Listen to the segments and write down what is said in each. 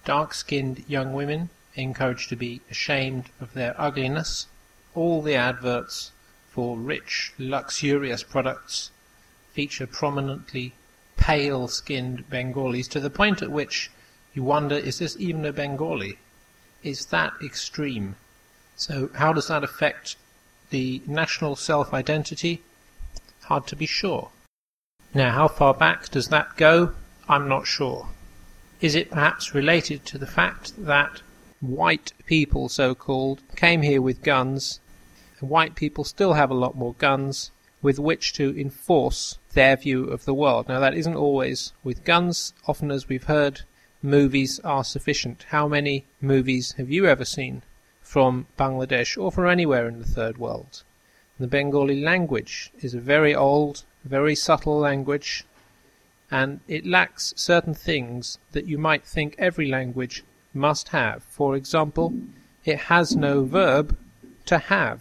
dark-skinned young women encouraged to be ashamed of their ugliness. All the adverts for rich, luxurious products feature prominently pale-skinned Bengalis, to the point at which you wonder, is this even a Bengali? Is that extreme? So how does that affect the national self-identity? Hard to be sure. Now, how far back does that go? I'm not sure. Is it perhaps related to the fact that white people, so-called, came here with guns, and white people still have a lot more guns with which to enforce their view of the world? Now, that isn't always with guns. Often, as we've heard, movies are sufficient. How many movies have you ever seen from Bangladesh or from anywhere in the third world? The Bengali language is a very old, very subtle language, and it lacks certain things that you might think every language must have. For example, it has no verb to have.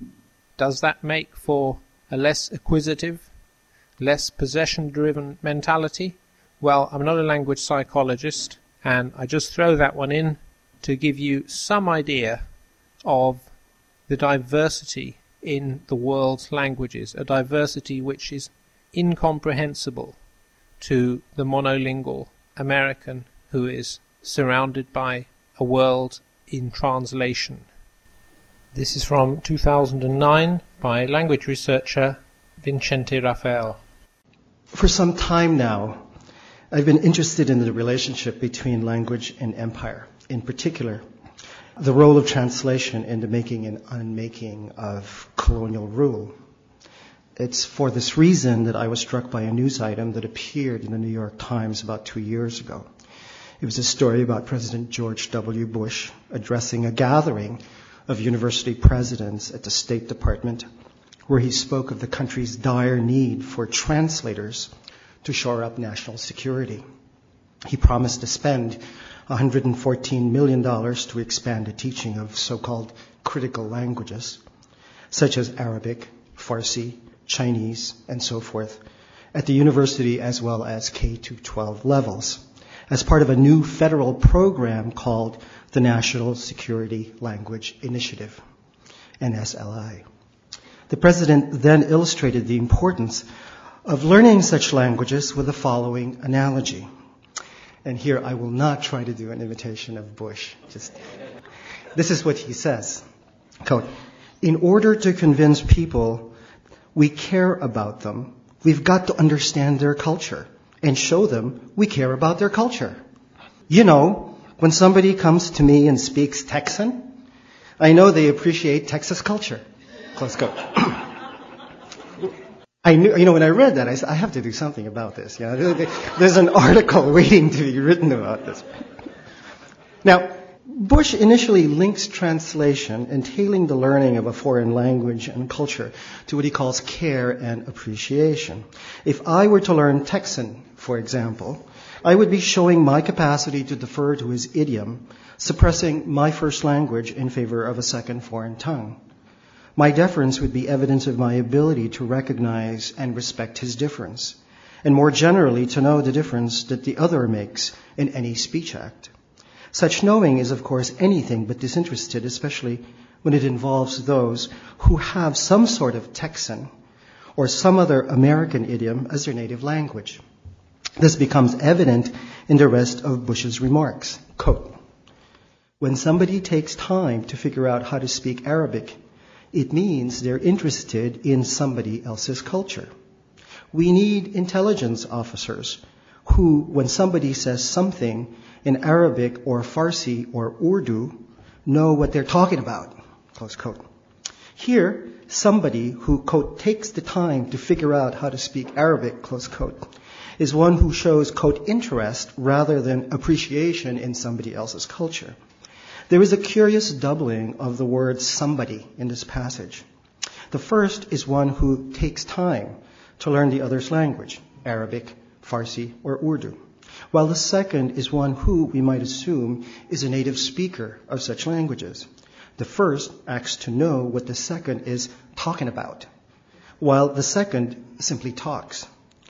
Does that make for a less acquisitive, less possession-driven mentality? Well, I'm not a language psychologist, and I just throw that one in to give you some idea of the diversity in the world's languages, a diversity which is incomprehensible to the monolingual American who is surrounded by a world in translation. This is from 2009 by language researcher Vincente Rafael. For some time now, I've been interested in the relationship between language and empire. In particular, the role of translation in the making and unmaking of colonial rule. It's for this reason that I was struck by a news item that appeared in the New York Times about 2 years ago. It was a story about President George W. Bush addressing a gathering of university presidents at the State Department, where he spoke of the country's dire need for translators to shore up national security. He promised to spend $114 million to expand the teaching of so-called critical languages, such as Arabic, Farsi, Chinese, and so forth, at the university as well as K-12 levels, as part of a new federal program called the National Security Language Initiative, NSLI. The president then illustrated the importance of learning such languages with the following analogy. And here I will not try to do an imitation of Bush. This is what he says. Quote, in order to convince people we care about them, we've got to understand their culture and show them we care about their culture. You know, when somebody comes to me and speaks Texan, I know they appreciate Texas culture. Close quote. I knew, when I read that, I said, I have to do something about this. There's an article waiting to be written about this. Now, Bush initially links translation, entailing the learning of a foreign language and culture, to what he calls care and appreciation. If I were to learn Texan, for example, I would be showing my capacity to defer to his idiom, suppressing my first language in favor of a second foreign tongue. My deference would be evidence of my ability to recognize and respect his difference, and more generally to know the difference that the other makes in any speech act. Such knowing is, of course, anything but disinterested, especially when it involves those who have some sort of Texan or some other American idiom as their native language. This becomes evident in the rest of Bush's remarks. Quote, when somebody takes time to figure out how to speak Arabic, it means they're interested in somebody else's culture. We need intelligence officers who, when somebody says something in Arabic or Farsi or Urdu, know what they're talking about, close quote. Here, somebody who, quote, takes the time to figure out how to speak Arabic, close quote, is one who shows, quote, interest rather than appreciation in somebody else's culture. There is a curious doubling of the word somebody in this passage. The first is one who takes time to learn the other's language, Arabic, Farsi, or Urdu, while the second is one who, we might assume, is a native speaker of such languages. The first acts to know what the second is talking about, while the second simply talks.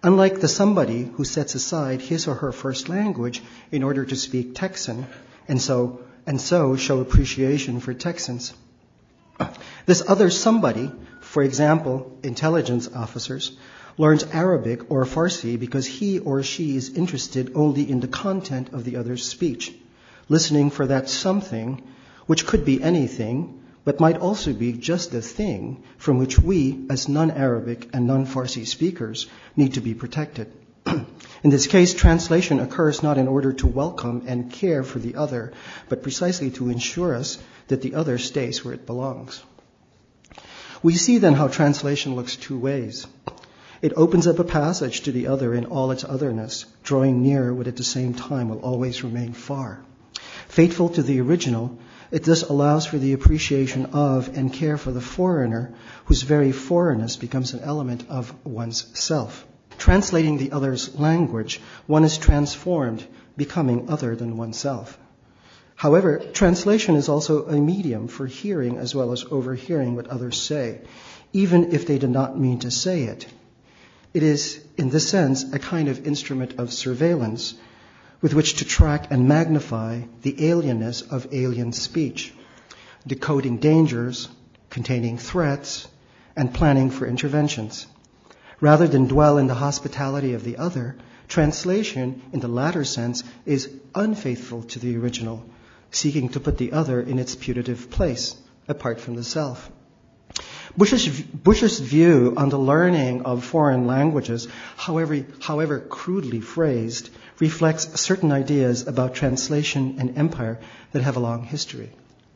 Unlike the somebody who sets aside his or her first language in order to speak Texan and so show appreciation for Texans. This other somebody, for example, intelligence officers, learns Arabic or Farsi because he or she is interested only in the content of the other's speech, listening for that something, which could be anything, but might also be just the thing from which we, as non-Arabic and non-Farsi speakers, need to be protected. In this case, translation occurs not in order to welcome and care for the other, but precisely to ensure us that the other stays where it belongs. We see then how translation looks two ways. It opens up a passage to the other in all its otherness, drawing near what at the same time will always remain far. Faithful to the original, it thus allows for the appreciation of and care for the foreigner, whose very foreignness becomes an element of one's self. Translating the other's language, one is transformed, becoming other than oneself. However, translation is also a medium for hearing as well as overhearing what others say, even if they did not mean to say it. It is, in this sense, a kind of instrument of surveillance with which to track and magnify the alienness of alien speech, decoding dangers, containing threats, and planning for interventions. Rather than dwell in the hospitality of the other, translation, in the latter sense, is unfaithful to the original, seeking to put the other in its putative place, apart from the self. Bush's view on the learning of foreign languages, however crudely phrased, reflects certain ideas about translation and empire that have a long history.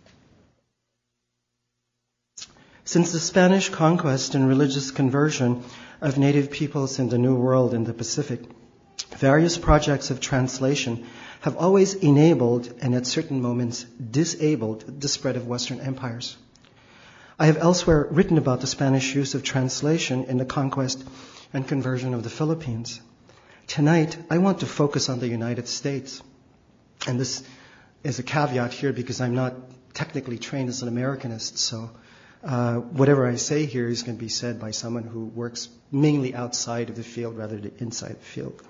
Since the Spanish conquest and religious conversion of native peoples in the New World in the Pacific, various projects of translation have always enabled and at certain moments disabled the spread of Western empires. I have elsewhere written about the Spanish use of translation in the conquest and conversion of the Philippines. Tonight, I want to focus on the United States. And this is a caveat here because I'm not technically trained as an Americanist, so whatever I say here is going to be said by someone who works mainly outside of the field rather than inside the field.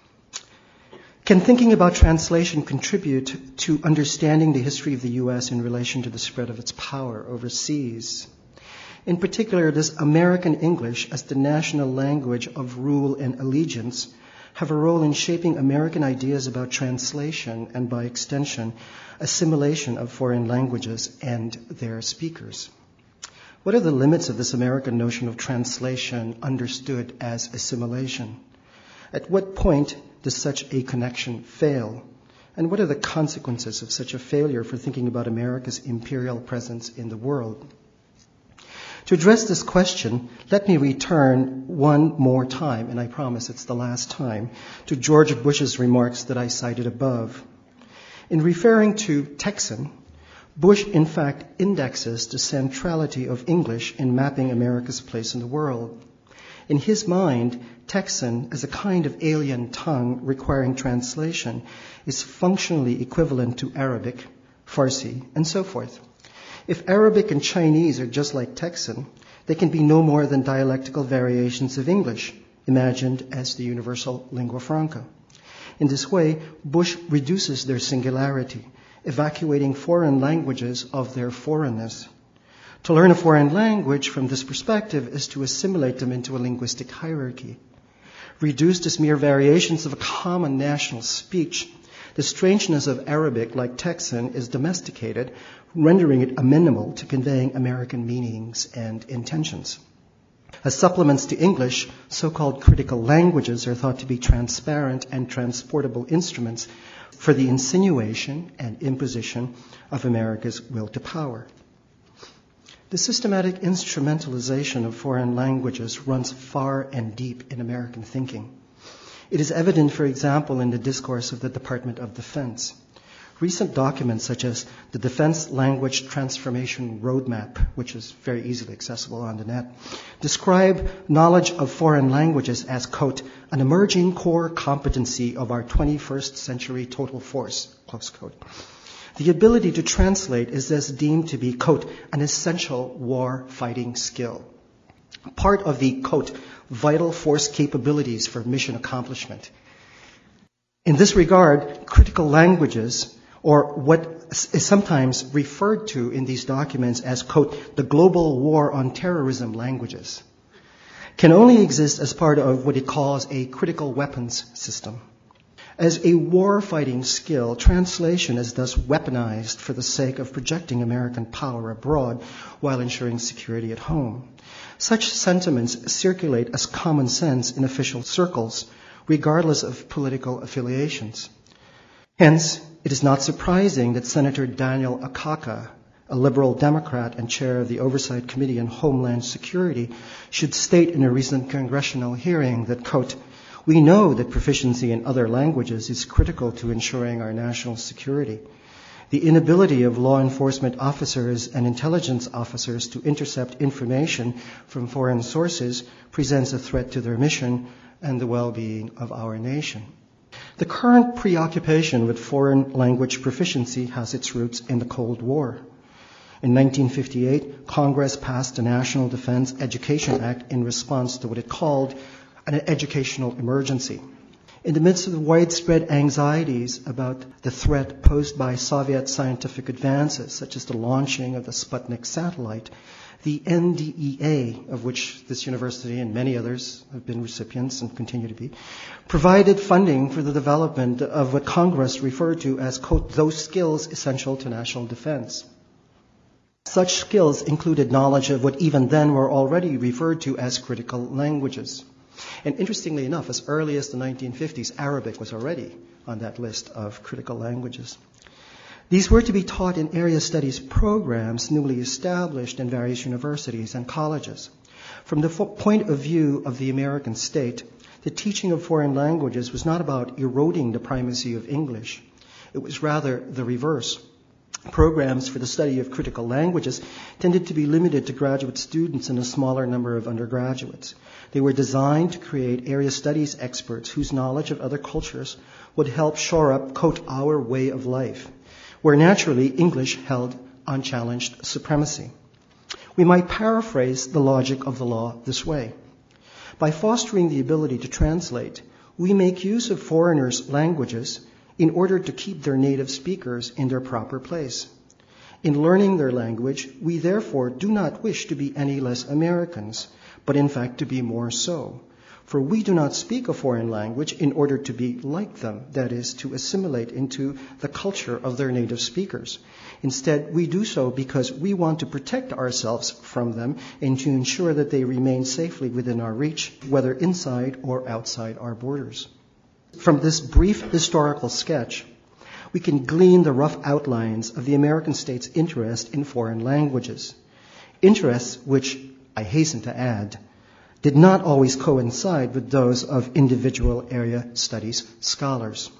Can thinking about translation contribute to understanding the history of the U.S. in relation to the spread of its power overseas? In particular, does American English as the national language of rule and allegiance have a role in shaping American ideas about translation and, by extension, assimilation of foreign languages and their speakers? What are the limits of this American notion of translation understood as assimilation? At what point does such a connection fail? And what are the consequences of such a failure for thinking about America's imperial presence in the world? To address this question, let me return one more time, and I promise it's the last time, to George Bush's remarks that I cited above. In referring to Texan, Bush, in fact, indexes the centrality of English in mapping America's place in the world. In his mind, Texan, as a kind of alien tongue requiring translation, is functionally equivalent to Arabic, Farsi, and so forth. If Arabic and Chinese are just like Texan, they can be no more than dialectical variations of English, imagined as the universal lingua franca. In this way, Bush reduces their singularity, evacuating foreign languages of their foreignness. To learn a foreign language from this perspective is to assimilate them into a linguistic hierarchy. Reduced as mere variations of a common national speech, the strangeness of Arabic, like Texan, is domesticated, rendering it amenable to conveying American meanings and intentions. As supplements to English, so-called critical languages are thought to be transparent and transportable instruments for the insinuation and imposition of America's will to power. The systematic instrumentalization of foreign languages runs far and deep in American thinking. It is evident, for example, in the discourse of the Department of Defense. Recent documents such as the Defense Language Transformation Roadmap, which is very easily accessible on the net, describe knowledge of foreign languages as, quote, an emerging core competency of our 21st century total force, close quote. The ability to translate is thus deemed to be, quote, an essential war-fighting skill. part of the, quote, vital force capabilities for mission accomplishment. In this regard, critical languages, or what is sometimes referred to in these documents as, quote, the global war on terrorism languages, can only exist as part of what it calls a critical weapons system. As a war-fighting skill, translation is thus weaponized for the sake of projecting American power abroad while ensuring security at home. Such sentiments circulate as common sense in official circles, regardless of political affiliations. Hence, it is not surprising that Senator Daniel Akaka, a liberal Democrat and chair of the Oversight Committee on Homeland Security, should state in a recent congressional hearing that, quote, we know that proficiency in other languages is critical to ensuring our national security. The inability of law enforcement officers and intelligence officers to intercept information from foreign sources presents a threat to their mission and the well-being of our nation. The current preoccupation with foreign language proficiency has its roots in the Cold War. In 1958, Congress passed the National Defense Education Act in response to what it called an educational emergency. In the midst of the widespread anxieties about the threat posed by Soviet scientific advances, such as the launching of the Sputnik satellite, the NDEA, of which this university and many others have been recipients and continue to be, provided funding for the development of what Congress referred to as, quote, those skills essential to national defense. Such skills included knowledge of what even then were already referred to as critical languages. And interestingly enough, as early as the 1950s, Arabic was already on that list of critical languages. These were to be taught in area studies programs newly established in various universities and colleges. From the point of view of the American state, the teaching of foreign languages was not about eroding the primacy of English. It was rather the reverse. Programs for the study of critical languages tended to be limited to graduate students and a smaller number of undergraduates. They were designed to create area studies experts whose knowledge of other cultures would help shore up, quote, our way of life, where naturally English held unchallenged supremacy. We might paraphrase the logic of the law this way. By fostering the ability to translate, we make use of foreigners' languages in order to keep their native speakers in their proper place. In learning their language, we therefore do not wish to be any less Americans, but in fact to be more so. For we do not speak a foreign language in order to be like them, that is, to assimilate into the culture of their native speakers. Instead, we do so because we want to protect ourselves from them and to ensure that they remain safely within our reach, whether inside or outside our borders. From this brief historical sketch, we can glean the rough outlines of the American state's interest in foreign languages. Interests which, I hasten to add, did not always coincide with those of individual area studies scholars.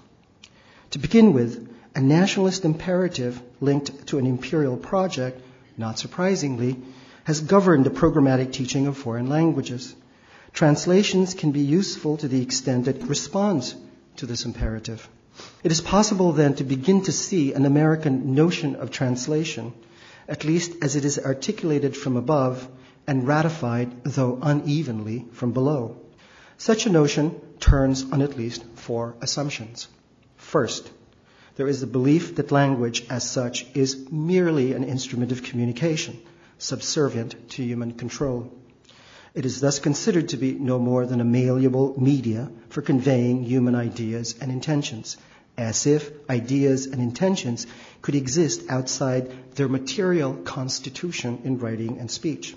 To begin with, a nationalist imperative linked to an imperial project, not surprisingly, has governed the programmatic teaching of foreign languages. Translations can be useful to the extent that it responds to this imperative. It is possible then to begin to see an American notion of translation, at least as it is articulated from above and ratified, though unevenly, from below. Such a notion turns on at least four assumptions. First, there is the belief that language as such is merely an instrument of communication, subservient to human control. It is thus considered to be no more than a malleable media for conveying human ideas and intentions, as if ideas and intentions could exist outside their material constitution in writing and speech.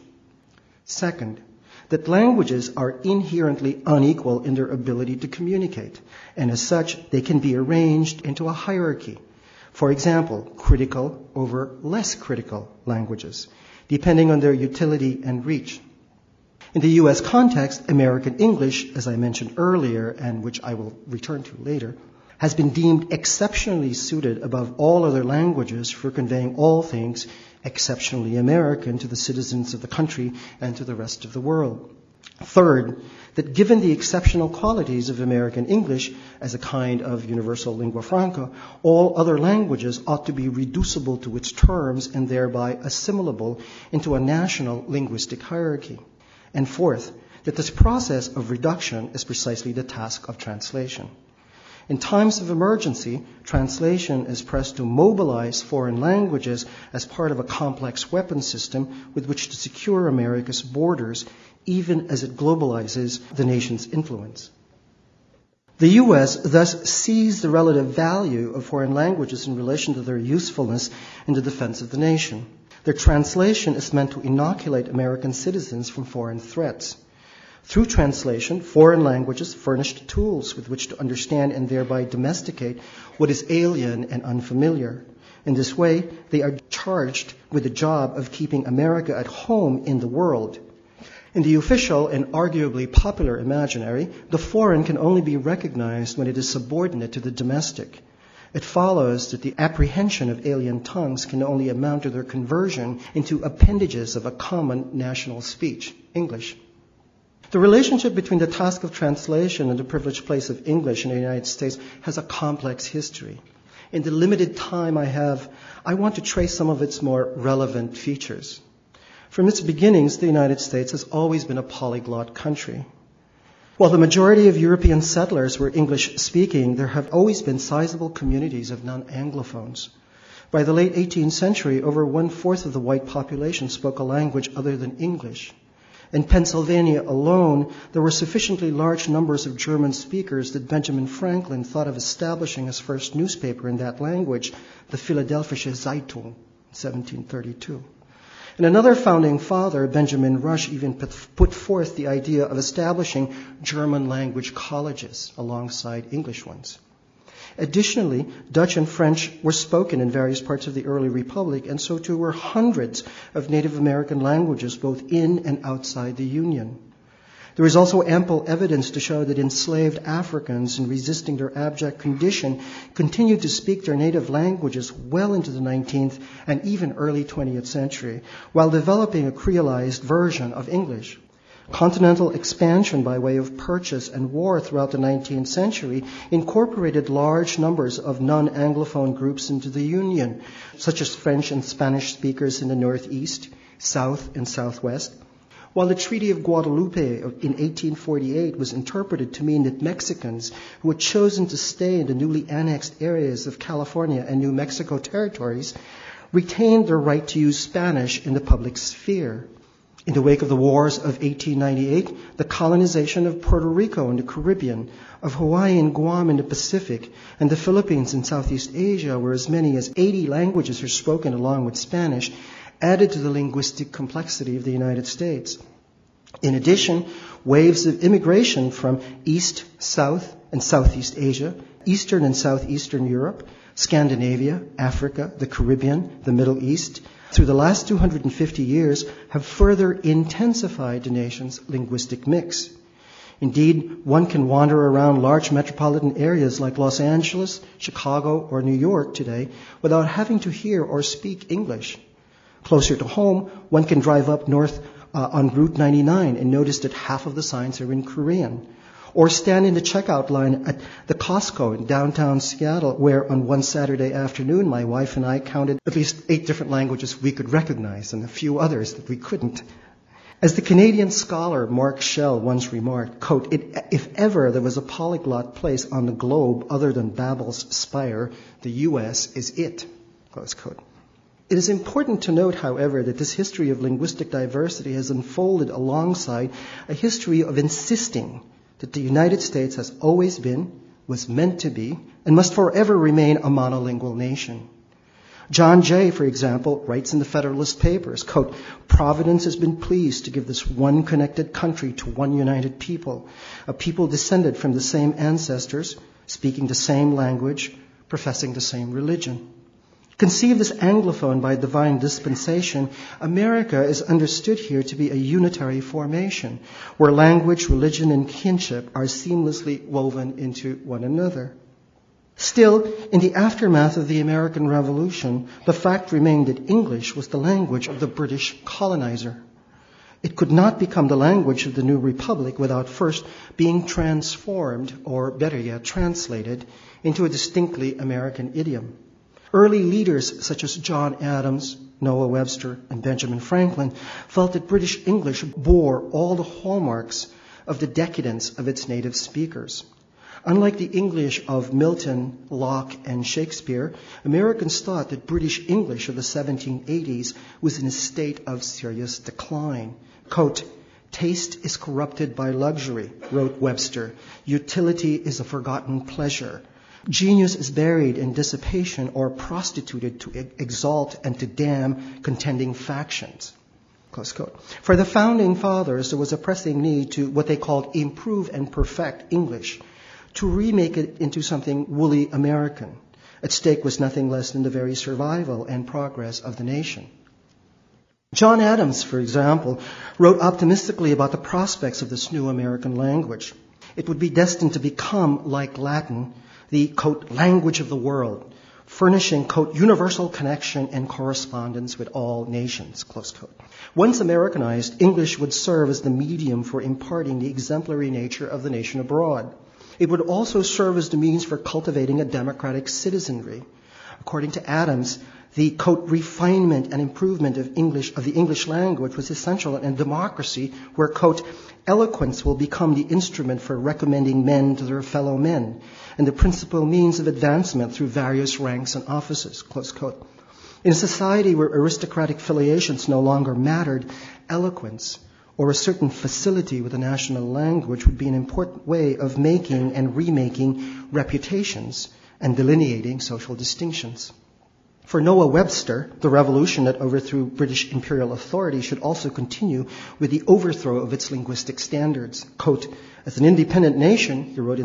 Second, that languages are inherently unequal in their ability to communicate, and as such, they can be arranged into a hierarchy. For example, critical over less critical languages, depending on their utility and reach. In the U.S. context, American English, as I mentioned earlier, and which I will return to later, has been deemed exceptionally suited above all other languages for conveying all things exceptionally American to the citizens of the country and to the rest of the world. Third, that given the exceptional qualities of American English as a kind of universal lingua franca, all other languages ought to be reducible to its terms and thereby assimilable into a national linguistic hierarchy. And fourth, that this process of reduction is precisely the task of translation. In times of emergency, translation is pressed to mobilize foreign languages as part of a complex weapon system with which to secure America's borders, even as it globalizes the nation's influence. The U.S. thus sees the relative value of foreign languages in relation to their usefulness in the defense of the nation. Their translation is meant to inoculate American citizens from foreign threats. Through translation, foreign languages furnished tools with which to understand and thereby domesticate what is alien and unfamiliar. In this way, they are charged with the job of keeping America at home in the world. In the official and arguably popular imaginary, the foreign can only be recognized when it is subordinate to the domestic. It follows that the apprehension of alien tongues can only amount to their conversion into appendages of a common national speech, English. The relationship between the task of translation and the privileged place of English in the United States has a complex history. In the limited time I have, I want to trace some of its more relevant features. From its beginnings, the United States has always been a polyglot country. While the majority of European settlers were English-speaking, there have always been sizable communities of non-Anglophones. By the late 18th century, over one-fourth of the white population spoke a language other than English. In Pennsylvania alone, there were sufficiently large numbers of German speakers that Benjamin Franklin thought of establishing his first newspaper in that language, the Philadelphische Zeitung, in 1732. And another founding father, Benjamin Rush, even put forth the idea of establishing German language colleges alongside English ones. Additionally, Dutch and French were spoken in various parts of the early republic, and so too were hundreds of Native American languages both in and outside the Union. There is also ample evidence to show that enslaved Africans, in resisting their abject condition, continued to speak their native languages well into the 19th and even early 20th century, while developing a creolized version of English. Continental expansion by way of purchase and war throughout the 19th century incorporated large numbers of non-Anglophone groups into the Union, such as French and Spanish speakers in the Northeast, South, and Southwest. While the Treaty of Guadalupe in 1848 was interpreted to mean that Mexicans who had chosen to stay in the newly annexed areas of California and New Mexico territories retained their right to use Spanish in the public sphere. In the wake of the wars of 1898, the colonization of Puerto Rico in the Caribbean, of Hawaii and Guam in the Pacific, and the Philippines in Southeast Asia, where as many as 80 languages are spoken along with Spanish, added to the linguistic complexity of the United States. In addition, waves of immigration from East, South, and Southeast Asia, Eastern and Southeastern Europe, Scandinavia, Africa, the Caribbean, the Middle East, through the last 250 years have further intensified the nation's linguistic mix. Indeed, one can wander around large metropolitan areas like Los Angeles, Chicago, or New York today without having to hear or speak English. Closer to home, one can drive up north on Route 99 and notice that half of the signs are in Korean. Or stand in the checkout line at the Costco in downtown Seattle, where on one Saturday afternoon, my wife and I counted at least 8 different languages we could recognize and a few others that we couldn't. As the Canadian scholar Mark Schell once remarked, quote, if ever there was a polyglot place on the globe other than Babel's Spire, the U.S. is it, close quote. It is important to note, however, that this history of linguistic diversity has unfolded alongside a history of insisting that the United States has always been, was meant to be, and must forever remain a monolingual nation. John Jay, for example, writes in the Federalist Papers, quote, Providence has been pleased to give this one connected country to one united people, a people descended from the same ancestors, speaking the same language, professing the same religion. Conceived as Anglophone by divine dispensation, America is understood here to be a unitary formation, where language, religion, and kinship are seamlessly woven into one another. Still, in the aftermath of the American Revolution, the fact remained that English was the language of the British colonizer. It could not become the language of the new republic without first being transformed, or better yet, translated, into a distinctly American idiom. Early leaders such as John Adams, Noah Webster, and Benjamin Franklin felt that British English bore all the hallmarks of the decadence of its native speakers. Unlike the English of Milton, Locke, and Shakespeare, Americans thought that British English of the 1780s was in a state of serious decline. Quote, "Taste is corrupted by luxury," wrote Webster. "Utility is a forgotten pleasure. Genius is buried in dissipation or prostituted to exalt and to damn contending factions." Close quote. For the Founding Fathers, there was a pressing need to what they called improve and perfect English, to remake it into something woolly American. At stake was nothing less than the very survival and progress of the nation. John Adams, for example, wrote optimistically about the prospects of this new American language. It would be destined to become, like Latin, the, quote, language of the world, furnishing, quote, universal connection and correspondence with all nations, close quote. Once Americanized, English would serve as the medium for imparting the exemplary nature of the nation abroad. It would also serve as the means for cultivating a democratic citizenry. According to Adams, the, quote, refinement and improvement of the English language was essential in a democracy where, quote, eloquence will become the instrument for recommending men to their fellow men and the principal means of advancement through various ranks and offices, close quote. In a society where aristocratic filiations no longer mattered, eloquence or a certain facility with the national language would be an important way of making and remaking reputations and delineating social distinctions. For Noah Webster, the revolution that overthrew British imperial authority should also continue with the overthrow of its linguistic standards. Quote, "As an independent nation," he wrote in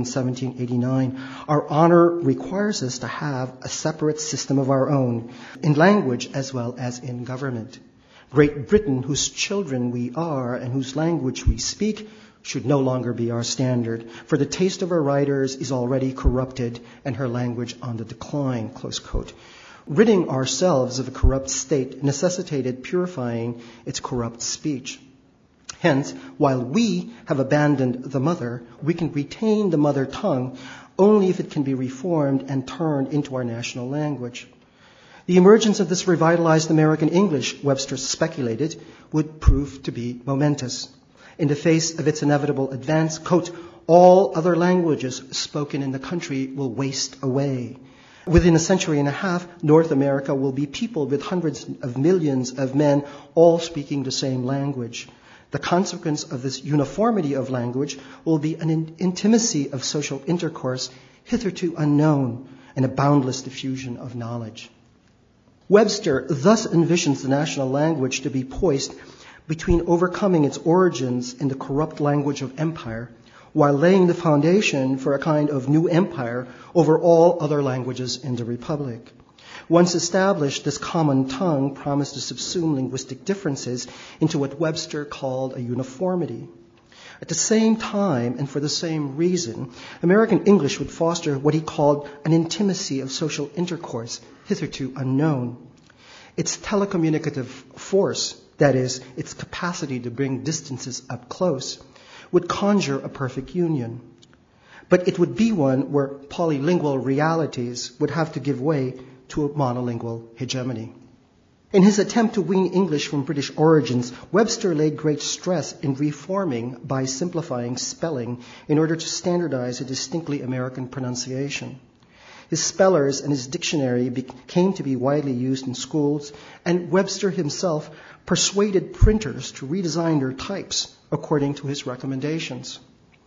1789, "our honor requires us to have a separate system of our own, in language as well as in government. Great Britain, whose children we are and whose language we speak, should no longer be our standard, for the taste of her writers is already corrupted and her language on the decline," close quote. Ridding ourselves of a corrupt state necessitated purifying its corrupt speech. Hence, while we have abandoned the mother, we can retain the mother tongue only if it can be reformed and turned into our national language. The emergence of this revitalized American English, Webster speculated, would prove to be momentous. In the face of its inevitable advance, quote, "all other languages spoken in the country will waste away. Within a century and a half, North America will be peopled with hundreds of millions of men all speaking the same language. The consequence of this uniformity of language will be an intimacy of social intercourse hitherto unknown and a boundless diffusion of knowledge." Webster thus envisions the national language to be poised between overcoming its origins in the corrupt language of empire while laying the foundation for a kind of new empire over all other languages in the Republic. Once established, this common tongue promised to subsume linguistic differences into what Webster called a uniformity. At the same time, and for the same reason, American English would foster what he called an intimacy of social intercourse hitherto unknown. Its telecommunicative force, that is, its capacity to bring distances up close, would conjure a perfect union. But it would be one where polylingual realities would have to give way to a monolingual hegemony. In his attempt to wean English from British origins, Webster laid great stress in reforming by simplifying spelling in order to standardize a distinctly American pronunciation. His spellers and his dictionary came to be widely used in schools, and Webster himself persuaded printers to redesign their types according to his recommendations.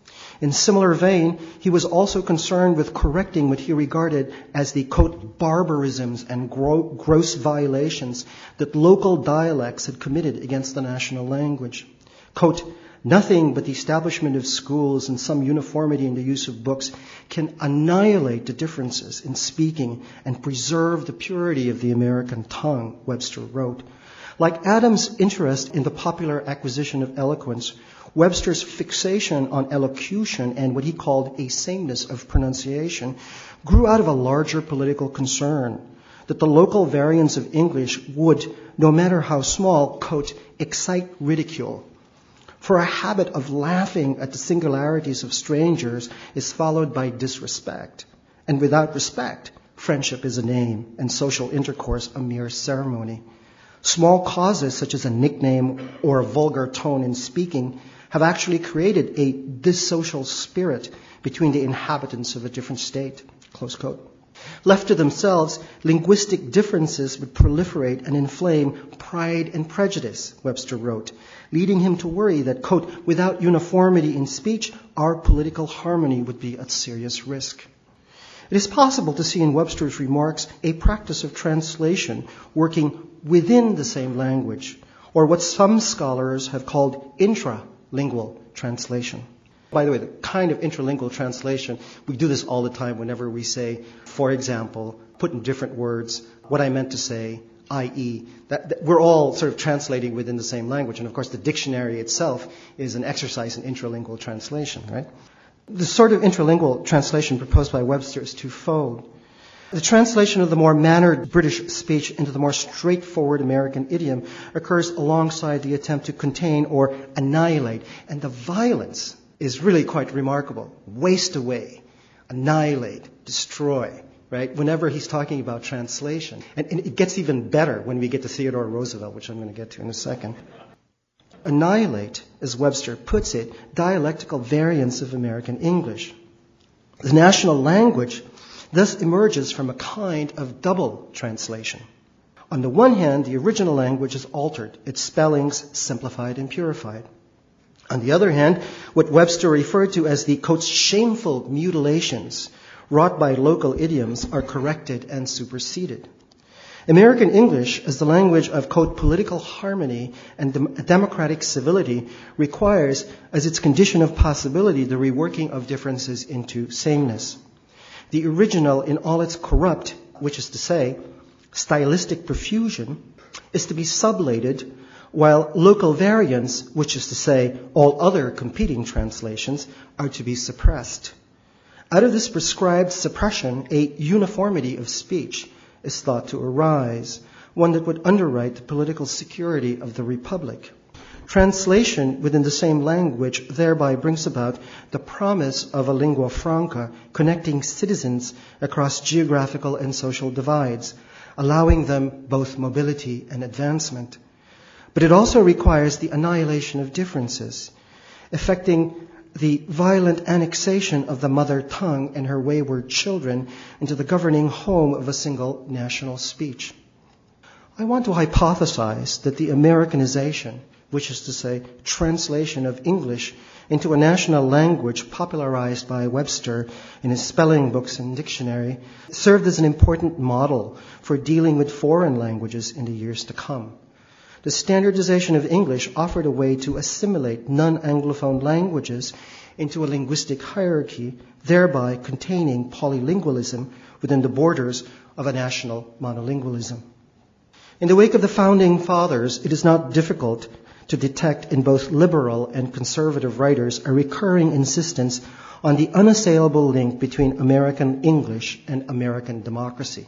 In similar vein, he was also concerned with correcting what he regarded as the, quote, barbarisms and gross violations that local dialects had committed against the national language. Quote, "Nothing but the establishment of schools and some uniformity in the use of books can annihilate the differences in speaking and preserve the purity of the American tongue," Webster wrote. Like Adams' interest in the popular acquisition of eloquence, Webster's fixation on elocution and what he called a sameness of pronunciation grew out of a larger political concern that the local variants of English would, no matter how small, quote, "excite ridicule." For a habit of laughing at the singularities of strangers is followed by disrespect. And without respect, friendship is a name and social intercourse a mere ceremony. Small causes such as a nickname or a vulgar tone in speaking have actually created a dissocial spirit between the inhabitants of a different state, close quote. Left to themselves, linguistic differences would proliferate and inflame pride and prejudice, Webster wrote, leading him to worry that, quote, without uniformity in speech, our political harmony would be at serious risk. It is possible to see in Webster's remarks a practice of translation working within the same language, or what some scholars have called intralingual translation. By the way, the kind of intralingual translation, we do this all the time whenever we say, for example, put in different words, what I meant to say, i.e., that we're all sort of translating within the same language. And of course, the dictionary itself is an exercise in intralingual translation, right? The sort of intralingual translation proposed by Webster is twofold. The translation of the more mannered British speech into the more straightforward American idiom occurs alongside the attempt to contain or annihilate. And the violence is really quite remarkable. Waste away, annihilate, destroy, right? Whenever he's talking about translation. And it gets even better when we get to Theodore Roosevelt, which I'm going to get to in a second. Annihilate, as Webster puts it, dialectical variants of American English. The national language thus emerges from a kind of double translation. On the one hand, the original language is altered, its spellings simplified and purified. On the other hand, what Webster referred to as the, quote, shameful mutilations wrought by local idioms are corrected and superseded. American English, as the language of, quote, political harmony and democratic civility, requires, as its condition of possibility, the reworking of differences into sameness. The original, in all its corrupt, which is to say, stylistic profusion, is to be sublated, while local variants, which is to say, all other competing translations, are to be suppressed. Out of this prescribed suppression, a uniformity of speech is thought to arise, one that would underwrite the political security of the Republic. Translation within the same language thereby brings about the promise of a lingua franca connecting citizens across geographical and social divides, allowing them both mobility and advancement. But it also requires the annihilation of differences, affecting the violent annexation of the mother tongue and her wayward children into the governing home of a single national speech. I want to hypothesize that the Americanization, which is to say translation of English into a national language popularized by Webster in his spelling books and dictionary, served as an important model for dealing with foreign languages in the years to come. The standardization of English offered a way to assimilate non-Anglophone languages into a linguistic hierarchy, thereby containing polylingualism within the borders of a national monolingualism. In the wake of the Founding Fathers, it is not difficult to detect in both liberal and conservative writers a recurring insistence on the unassailable link between American English and American democracy.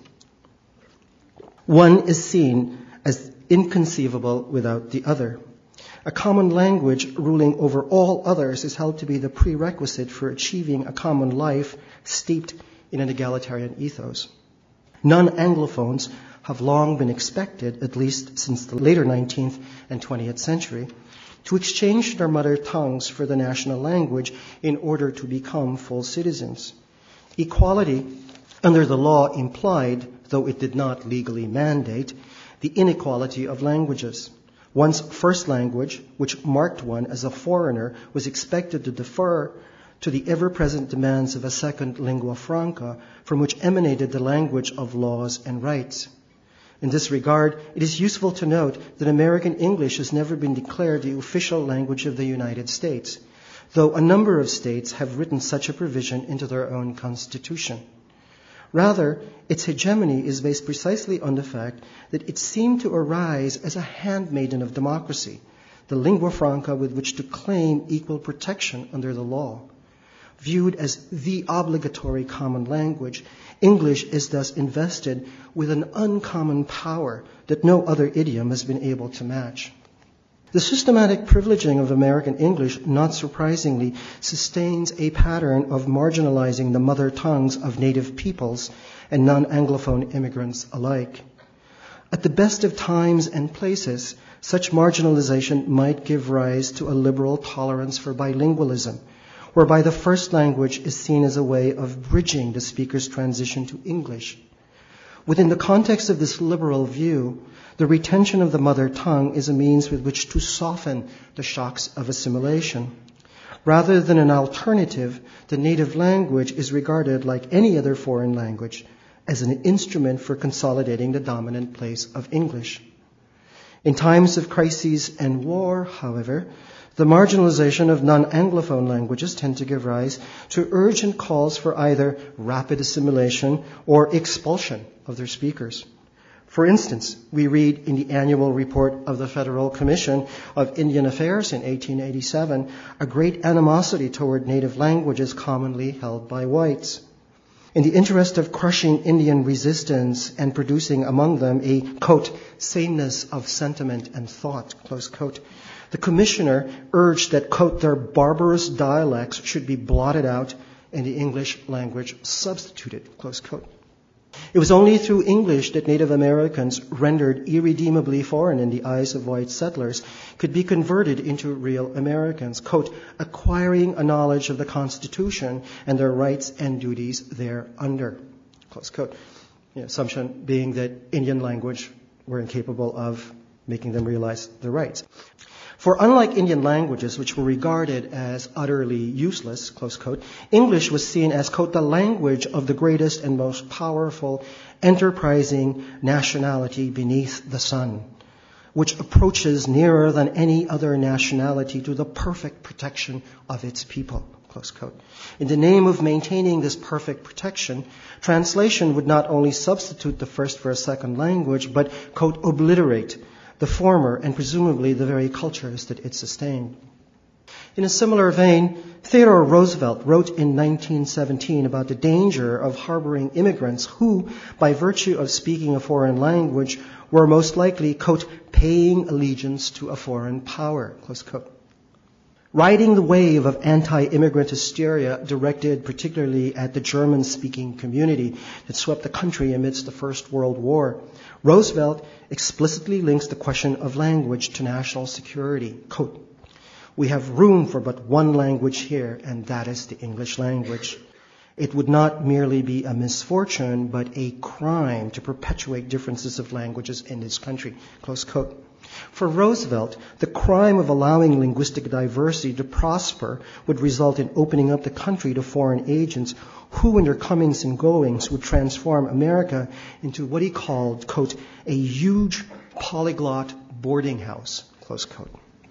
One is seen as inconceivable without the other. A common language ruling over all others is held to be the prerequisite for achieving a common life steeped in an egalitarian ethos. Non-Anglophones have long been expected, at least since the later 19th and 20th century, to exchange their mother tongues for the national language in order to become full citizens. Equality under the law implied, though it did not legally mandate, the inequality of languages. One's first language, which marked one as a foreigner, was expected to defer to the ever-present demands of a second lingua franca, from which emanated the language of laws and rights. In this regard, it is useful to note that American English has never been declared the official language of the United States, though a number of states have written such a provision into their own constitution. Rather, its hegemony is based precisely on the fact that it seemed to arise as a handmaiden of democracy, the lingua franca with which to claim equal protection under the law. Viewed as the obligatory common language, English is thus invested with an uncommon power that no other idiom has been able to match. The systematic privileging of American English, not surprisingly, sustains a pattern of marginalizing the mother tongues of native peoples and non-Anglophone immigrants alike. At the best of times and places, such marginalization might give rise to a liberal tolerance for bilingualism, whereby the first language is seen as a way of bridging the speaker's transition to English. Within the context of this liberal view, the retention of the mother tongue is a means with which to soften the shocks of assimilation. Rather than an alternative, the native language is regarded, like any other foreign language, as an instrument for consolidating the dominant place of English. In times of crises and war, however, the marginalization of non-Anglophone languages tend to give rise to urgent calls for either rapid assimilation or expulsion of their speakers. For instance, we read in the annual report of the Federal Commission of Indian Affairs in 1887 a great animosity toward native languages commonly held by whites. In the interest of crushing Indian resistance and producing among them a, quote, sameness of sentiment and thought, close quote, the commissioner urged that, quote, their barbarous dialects should be blotted out and the English language substituted, close quote. It was only through English that Native Americans, rendered irredeemably foreign in the eyes of white settlers, could be converted into real Americans, quote, acquiring a knowledge of the Constitution and their rights and duties thereunder, close quote. The assumption being that Indian language were incapable of making them realize their rights. For unlike Indian languages, which were regarded as utterly useless, close quote, English was seen as, quote, the language of the greatest and most powerful, enterprising nationality beneath the sun, which approaches nearer than any other nationality to the perfect protection of its people, close quote. In the name of maintaining this perfect protection, translation would not only substitute the first for a second language, but, quote, obliterate the former and presumably the very cultures that it sustained. In a similar vein, Theodore Roosevelt wrote in 1917 about the danger of harboring immigrants who, by virtue of speaking a foreign language, were most likely, quote, paying allegiance to a foreign power, close quote. Riding the wave of anti-immigrant hysteria directed particularly at the German-speaking community that swept the country amidst the First World War, Roosevelt explicitly links the question of language to national security. Quote, we have room for but one language here, and that is the English language. It would not merely be a misfortune, but a crime to perpetuate differences of languages in this country, close quote. For Roosevelt, the crime of allowing linguistic diversity to prosper would result in opening up the country to foreign agents who, in their comings and goings, would transform America into what he called, quote, a huge polyglot boarding house, close quote.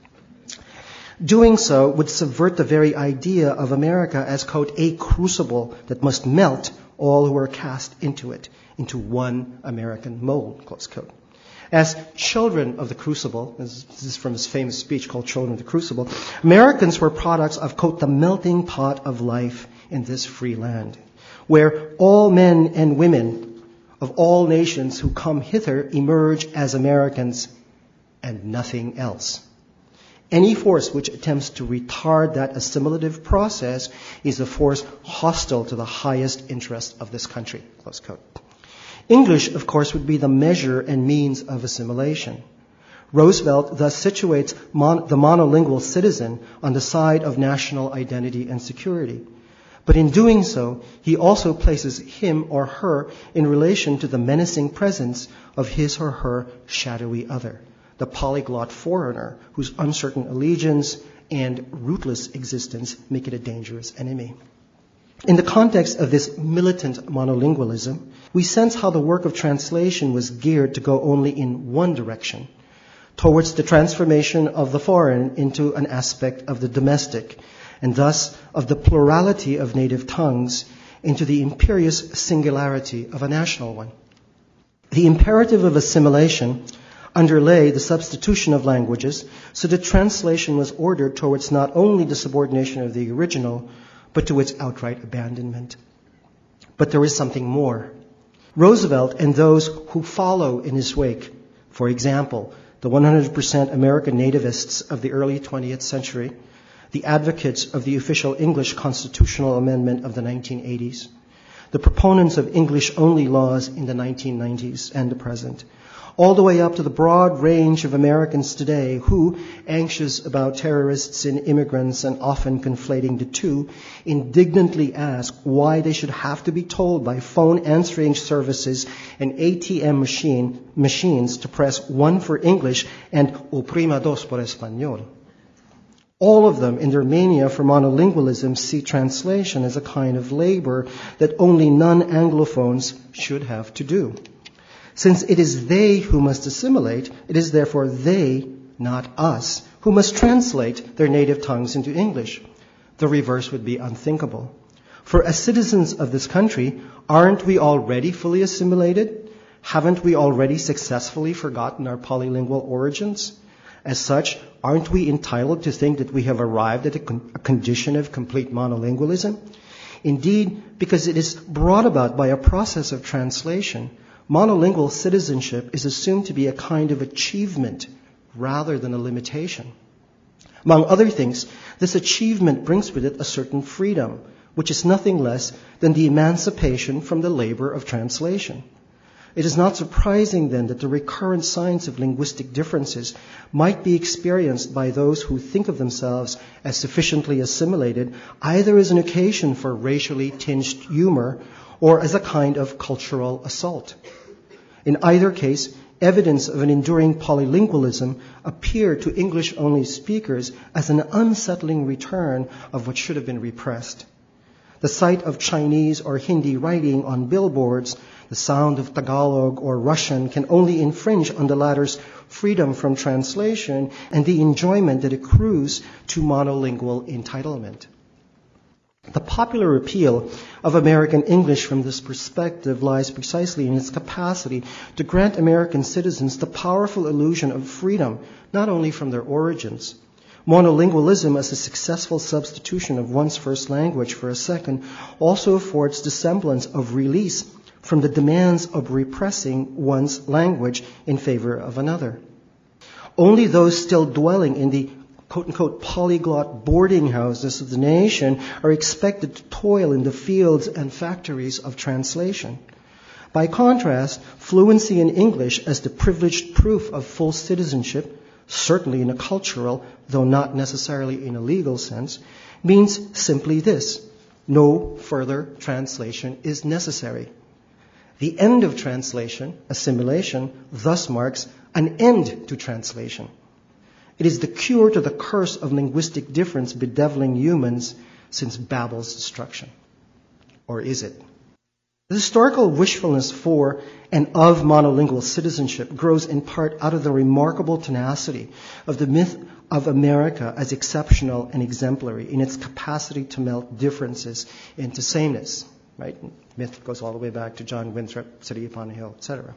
Doing so would subvert the very idea of America as, quote, a crucible that must melt all who are cast into it, into one American mold, close quote. As children of the crucible, this is from his famous speech called Children of the Crucible, Americans were products of, quote, the melting pot of life in this free land, where all men and women of all nations who come hither emerge as Americans and nothing else. Any force which attempts to retard that assimilative process is a force hostile to the highest interest of this country, close quote. English, of course, would be the measure and means of assimilation. Roosevelt thus situates the monolingual citizen on the side of national identity and security. But in doing so, he also places him or her in relation to the menacing presence of his or her shadowy other, the polyglot foreigner whose uncertain allegiance and rootless existence make it a dangerous enemy. In the context of this militant monolingualism, we sense how the work of translation was geared to go only in one direction, towards the transformation of the foreign into an aspect of the domestic, and thus of the plurality of native tongues into the imperious singularity of a national one. The imperative of assimilation underlay the substitution of languages, so that translation was ordered towards not only the subordination of the original, but to its outright abandonment. But there is something more. Roosevelt and those who follow in his wake, for example, the 100% American nativists of the early 20th century, the advocates of the official English constitutional amendment of the 1980s, the proponents of English-only laws in the 1990s and the present, all the way up to the broad range of Americans today who, anxious about terrorists and immigrants and often conflating the two, indignantly ask why they should have to be told by phone answering services and ATM machines to press 1 for English and oprima 2 por español. All of them, in their mania for monolingualism, see translation as a kind of labor that only non-Anglophones should have to do. Since it is they who must assimilate, it is therefore they, not us, who must translate their native tongues into English. The reverse would be unthinkable. For as citizens of this country, aren't we already fully assimilated? Haven't we already successfully forgotten our polylingual origins? As such, aren't we entitled to think that we have arrived at a condition of complete monolingualism? Indeed, because it is brought about by a process of translation, monolingual citizenship is assumed to be a kind of achievement rather than a limitation. Among other things, this achievement brings with it a certain freedom, which is nothing less than the emancipation from the labor of translation. It is not surprising, then, that the recurrent signs of linguistic differences might be experienced by those who think of themselves as sufficiently assimilated, either as an occasion for racially tinged humor or as a kind of cultural assault. In either case, evidence of an enduring polylingualism appear to English-only speakers as an unsettling return of what should have been repressed. The sight of Chinese or Hindi writing on billboards, the sound of Tagalog or Russian can only infringe on the latter's freedom from translation and the enjoyment that accrues to monolingual entitlement. The popular appeal of American English from this perspective lies precisely in its capacity to grant American citizens the powerful illusion of freedom, not only from their origins. Monolingualism as a successful substitution of one's first language for a second also affords the semblance of release from the demands of repressing one's language in favor of another. Only those still dwelling in the quote-unquote polyglot boarding houses of the nation are expected to toil in the fields and factories of translation. By contrast, fluency in English as the privileged proof of full citizenship, certainly in a cultural, though not necessarily in a legal sense, means simply this: no further translation is necessary. The end of translation, assimilation, thus marks an end to translation. It is the cure to the curse of linguistic difference bedeviling humans since Babel's destruction. Or is it? The historical wishfulness for and of monolingual citizenship grows in part out of the remarkable tenacity of the myth of America as exceptional and exemplary in its capacity to melt differences into sameness. Right? Myth goes all the way back to John Winthrop, City Upon a Hill, etc.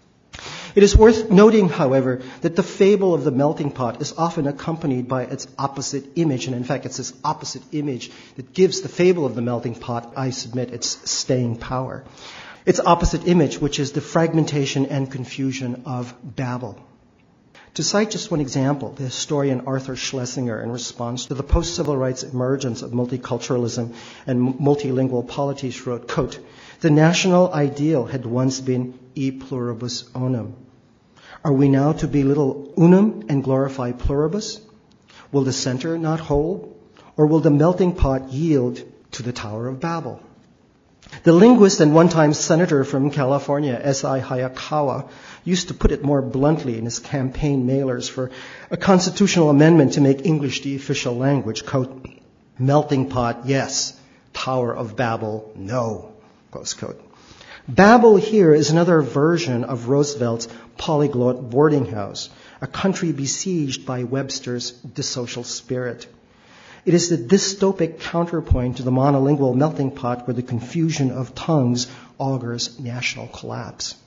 It is worth noting, however, that the fable of the melting pot is often accompanied by its opposite image, and in fact it's this opposite image that gives the fable of the melting pot, I submit, its staying power. Its opposite image, which is the fragmentation and confusion of Babel. To cite just one example, the historian Arthur Schlesinger, in response to the post-civil rights emergence of multiculturalism and multilingual polities, wrote, quote, "The national ideal had once been e pluribus unum. Are we now to belittle unum and glorify pluribus? Will the center not hold? Or will the melting pot yield to the Tower of Babel?" The linguist and one-time senator from California, S.I. Hayakawa, used to put it more bluntly in his campaign mailers for a constitutional amendment to make English the official language. Quote, "Melting pot, yes. Tower of Babel, no." Close quote. Babel here is another version of Roosevelt's polyglot boarding house, a country besieged by Webster's dissocial spirit. It is the dystopic counterpoint to the monolingual melting pot where the confusion of tongues augurs national collapse.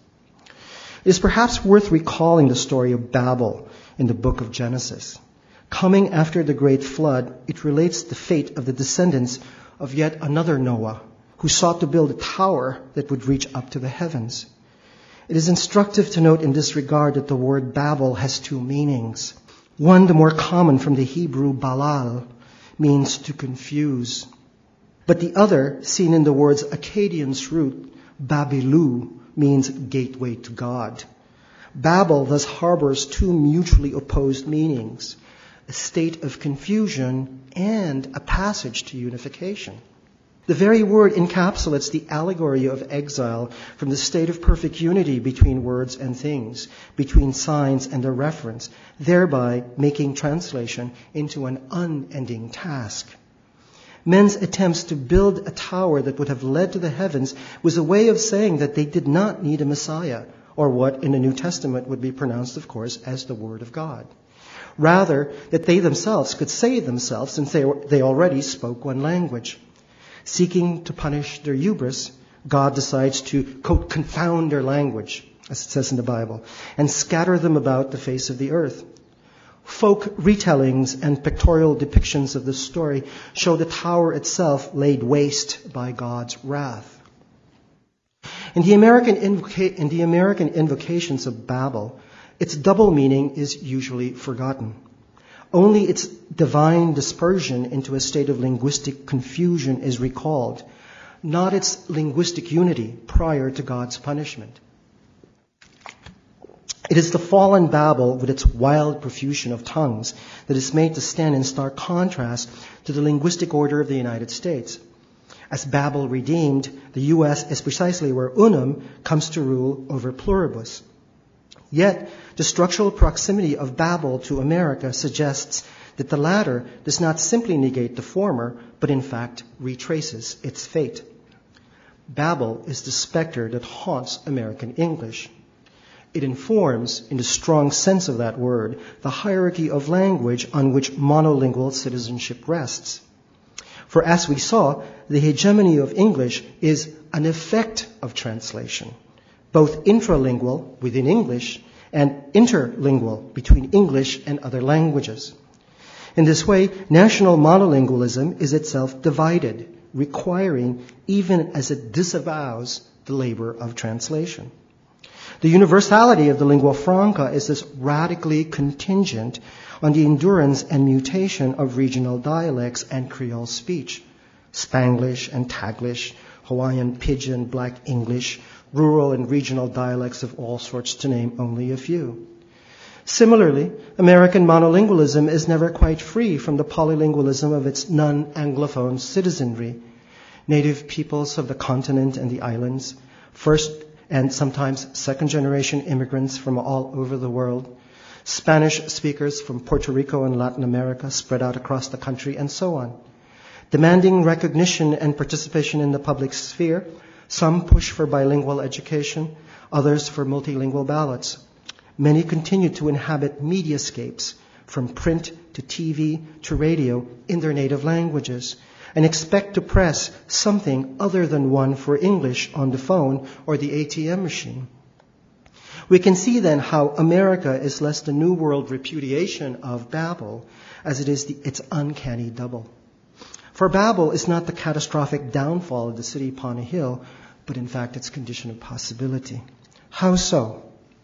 It is perhaps worth recalling the story of Babel in the book of Genesis. Coming after the great flood, it relates the fate of the descendants of yet another Noah, who sought to build a tower that would reach up to the heavens. It is instructive to note in this regard that the word Babel has two meanings. One, the more common from the Hebrew balal, means to confuse. But the other, seen in the word's Akkadian's root, Babilu, means gateway to God. Babel thus harbors two mutually opposed meanings, a state of confusion and a passage to unification. The very word encapsulates the allegory of exile from the state of perfect unity between words and things, between signs and their reference, thereby making translation into an unending task. Men's attempts to build a tower that would have led to the heavens was a way of saying that they did not need a Messiah, or what in the New Testament would be pronounced, of course, as the Word of God. Rather, that they themselves could save themselves since they already spoke one language. Seeking to punish their hubris, God decides to, quote, confound their language, as it says in the Bible, and scatter them about the face of the earth. Folk retellings and pictorial depictions of this story show the tower itself laid waste by God's wrath. In the American invocations of Babel, its double meaning is usually forgotten. Only its divine dispersion into a state of linguistic confusion is recalled, not its linguistic unity prior to God's punishment. It is the fallen Babel with its wild profusion of tongues that is made to stand in stark contrast to the linguistic order of the United States. As Babel redeemed, the U.S. is precisely where unum comes to rule over pluribus. Yet, the structural proximity of Babel to America suggests that the latter does not simply negate the former, but in fact retraces its fate. Babel is the specter that haunts American English. It informs, in the strong sense of that word, the hierarchy of language on which monolingual citizenship rests. For as we saw, the hegemony of English is an effect of translation, both intralingual within English and interlingual between English and other languages. In this way, national monolingualism is itself divided, requiring, even as it disavows, the labor of translation. The universality of the lingua franca is thus radically contingent on the endurance and mutation of regional dialects and Creole speech, Spanglish and Taglish, Hawaiian Pidgin, Black English, rural and regional dialects of all sorts, to name only a few. Similarly, American monolingualism is never quite free from the polylingualism of its non-Anglophone citizenry, native peoples of the continent and the islands, first and sometimes second-generation immigrants from all over the world, Spanish speakers from Puerto Rico and Latin America spread out across the country, and so on. Demanding recognition and participation in the public sphere, some push for bilingual education, others for multilingual ballots. Many continue to inhabit mediascapes, from print to TV to radio, in their native languages, and expect to press something other than one for English on the phone or the ATM machine. We can see then how America is less the New World repudiation of Babel as it is its uncanny double. For Babel is not the catastrophic downfall of the city upon a hill, but in fact its condition of possibility. How so?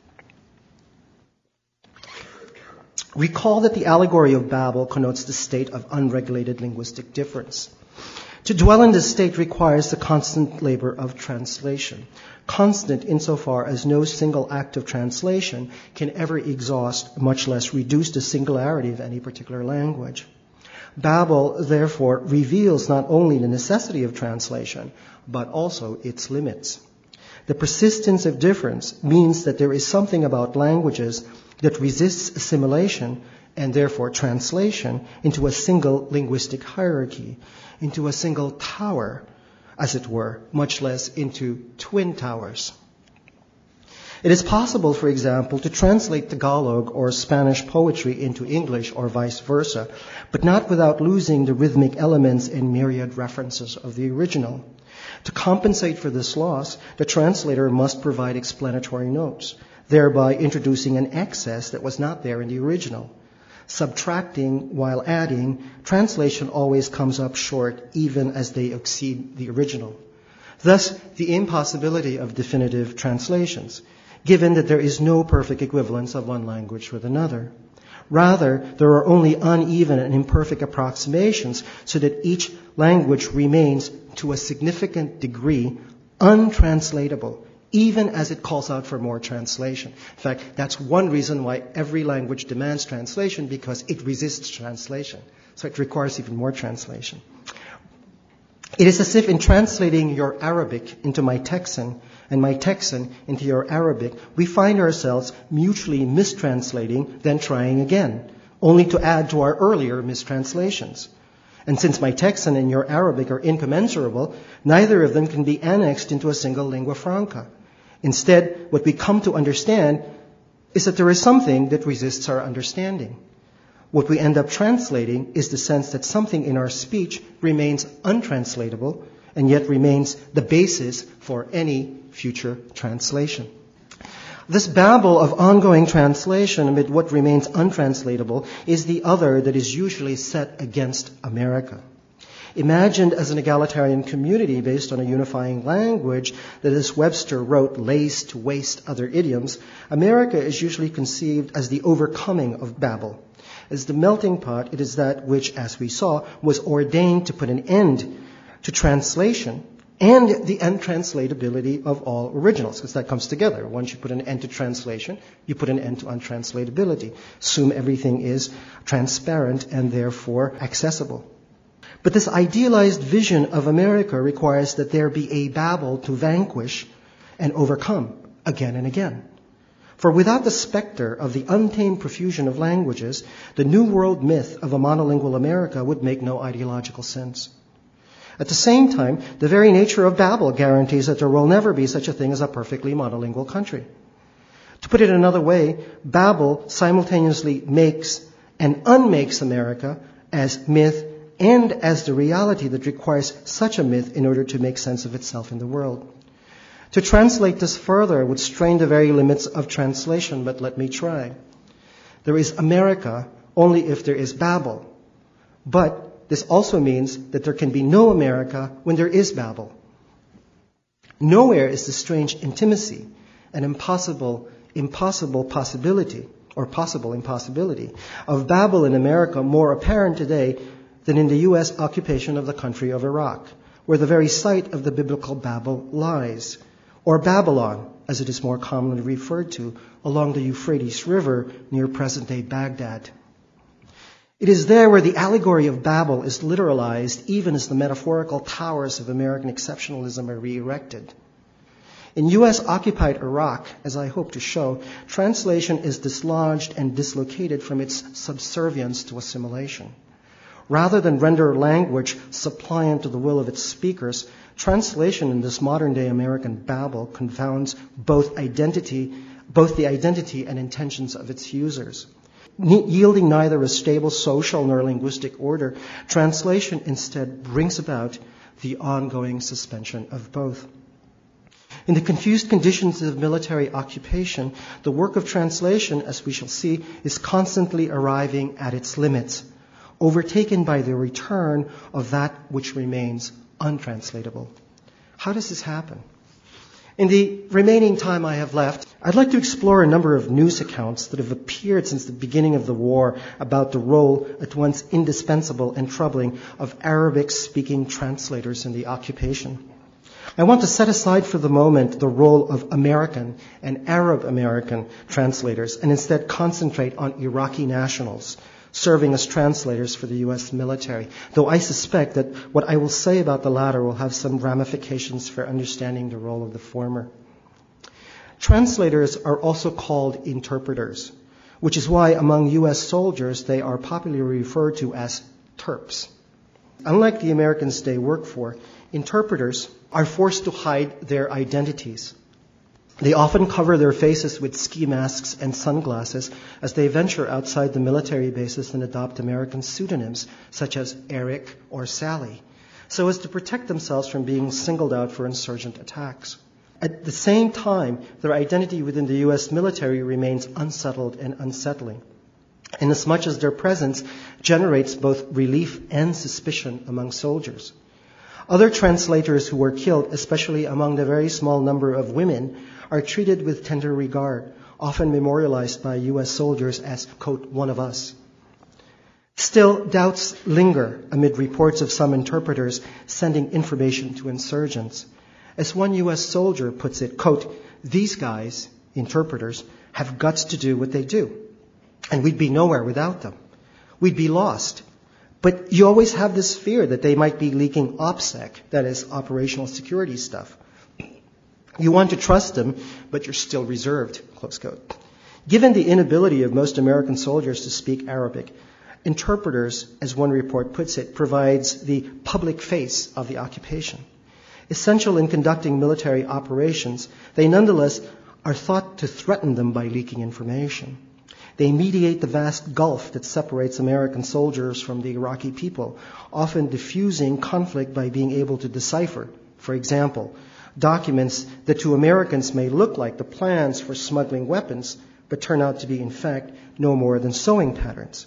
Recall that the allegory of Babel connotes the state of unregulated linguistic difference. To dwell in this state requires the constant labor of translation, constant insofar as no single act of translation can ever exhaust, much less reduce the singularity of any particular language. Babel, therefore, reveals not only the necessity of translation, but also its limits. The persistence of difference means that there is something about languages that resists assimilation and therefore translation into a single linguistic hierarchy, into a single tower, as it were, much less into twin towers. It is possible, for example, to translate Tagalog or Spanish poetry into English or vice versa, but not without losing the rhythmic elements and myriad references of the original. To compensate for this loss, the translator must provide explanatory notes, thereby introducing an excess that was not there in the original. Subtracting while adding, translation always comes up short even as they exceed the original. Thus, the impossibility of definitive translations, given that there is no perfect equivalence of one language with another. Rather, there are only uneven and imperfect approximations so that each language remains, to a significant degree, untranslatable, even as it calls out for more translation. In fact, that's one reason why every language demands translation, because it resists translation. So it requires even more translation. It is as if in translating your Arabic into my Texan and my Texan into your Arabic, we find ourselves mutually mistranslating, then trying again, only to add to our earlier mistranslations. And since my Texan and your Arabic are incommensurable, neither of them can be annexed into a single lingua franca. Instead, what we come to understand is that there is something that resists our understanding. What we end up translating is the sense that something in our speech remains untranslatable and yet remains the basis for any future translation. This babble of ongoing translation amid what remains untranslatable is the other that is usually set against America. Imagined as an egalitarian community based on a unifying language that, as Webster wrote, lays to waste other idioms, America is usually conceived as the overcoming of Babel. As the melting pot, it is that which, as we saw, was ordained to put an end to translation and the untranslatability of all originals, because that comes together. Once you put an end to translation, you put an end to untranslatability. Assume everything is transparent and therefore accessible. But this idealized vision of America requires that there be a Babel to vanquish and overcome again and again. For without the specter of the untamed profusion of languages, the New World myth of a monolingual America would make no ideological sense. At the same time, the very nature of Babel guarantees that there will never be such a thing as a perfectly monolingual country. To put it another way, Babel simultaneously makes and unmakes America as myth and as the reality that requires such a myth in order to make sense of itself in the world. To translate this further would strain the very limits of translation, but let me try. There is America only if there is Babel. But this also means that there can be no America when there is Babel. Nowhere is the strange intimacy, an impossible possibility, or possible impossibility, of Babel in America more apparent today than in the U.S. occupation of the country of Iraq, where the very site of the biblical Babel lies, or Babylon, as it is more commonly referred to, along the Euphrates River near present-day Baghdad. It is there where the allegory of Babel is literalized, even as the metaphorical towers of American exceptionalism are re-erected. In U.S.-occupied Iraq, as I hope to show, translation is dislodged and dislocated from its subservience to assimilation. Rather than render language suppliant to the will of its speakers, translation in this modern-day American Babel confounds both the identity and intentions of its users. Yielding neither a stable social nor linguistic order, translation instead brings about the ongoing suspension of both. In the confused conditions of military occupation, the work of translation, as we shall see, is constantly arriving at its limits, overtaken by the return of that which remains untranslatable. How does this happen? In the remaining time I have left, I'd like to explore a number of news accounts that have appeared since the beginning of the war about the role, at once indispensable and troubling, of Arabic-speaking translators in the occupation. I want to set aside for the moment the role of American and Arab-American translators and instead concentrate on Iraqi nationals serving as translators for the U.S. military, though I suspect that what I will say about the latter will have some ramifications for understanding the role of the former. Translators are also called interpreters, which is why among U.S. soldiers they are popularly referred to as terps. Unlike the Americans they work for, interpreters are forced to hide their identities. They often cover their faces with ski masks and sunglasses as they venture outside the military bases and adopt American pseudonyms such as Eric or Sally, so as to protect themselves from being singled out for insurgent attacks. At the same time, their identity within the U.S. military remains unsettled and unsettling, inasmuch as their presence generates both relief and suspicion among soldiers. Other translators who were killed, especially among the very small number of women, are treated with tender regard, often memorialized by U.S. soldiers as, quote, one of us. Still, doubts linger amid reports of some interpreters sending information to insurgents. As one U.S. soldier puts it, quote, these guys, interpreters, have guts to do what they do, and we'd be nowhere without them. We'd be lost. But you always have this fear that they might be leaking OPSEC, that is, operational security stuff. You want to trust them, but you're still reserved, close quote. Given the inability of most American soldiers to speak Arabic, interpreters, as one report puts it, provides the public face of the occupation. Essential in conducting military operations, they nonetheless are thought to threaten them by leaking information. They mediate the vast gulf that separates American soldiers from the Iraqi people, often diffusing conflict by being able to decipher, for example, documents that to Americans may look like the plans for smuggling weapons, but turn out to be, in fact, no more than sewing patterns.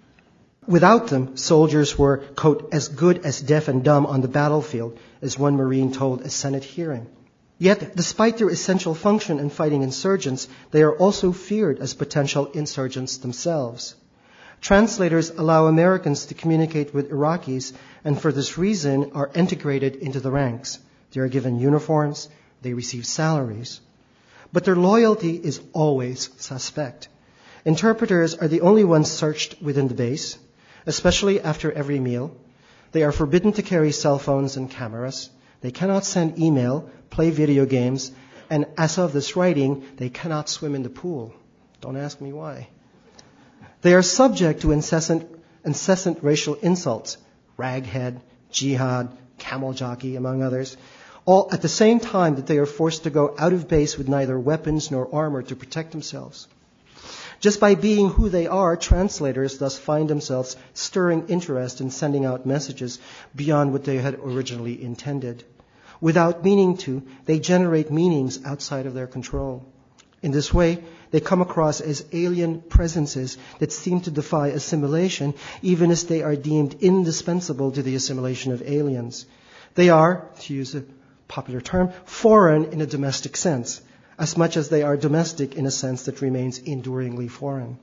Without them, soldiers were, quote, as good as deaf and dumb on the battlefield, as one Marine told a Senate hearing. Yet, despite their essential function in fighting insurgents, they are also feared as potential insurgents themselves. Translators allow Americans to communicate with Iraqis, and for this reason are integrated into the ranks. They are given uniforms, they receive salaries. But their loyalty is always suspect. Interpreters are the only ones searched within the base, especially after every meal. They are forbidden to carry cell phones and cameras. They cannot send email, play video games, and as of this writing, they cannot swim in the pool. Don't ask me why. They are subject to incessant racial insults, raghead, jihad, camel jockey, among others, all at the same time that they are forced to go out of base with neither weapons nor armor to protect themselves. Just by being who they are, translators thus find themselves stirring interest in sending out messages beyond what they had originally intended. Without meaning to, they generate meanings outside of their control. In this way, they come across as alien presences that seem to defy assimilation, even as they are deemed indispensable to the assimilation of aliens. They are, to use a popular term, foreign in a domestic sense, as much as they are domestic in a sense that remains enduringly foreign.